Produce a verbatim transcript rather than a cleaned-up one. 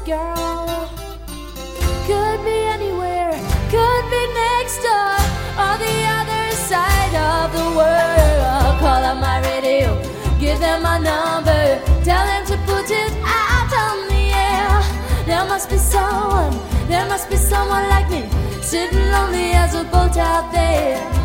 girl. Could be anywhere, could be next door, or the other side of the world. Call up my radio, give them my number, tell them to put it out on the air. There must be someone, there must be someone like me, sitting lonely as a boat out there.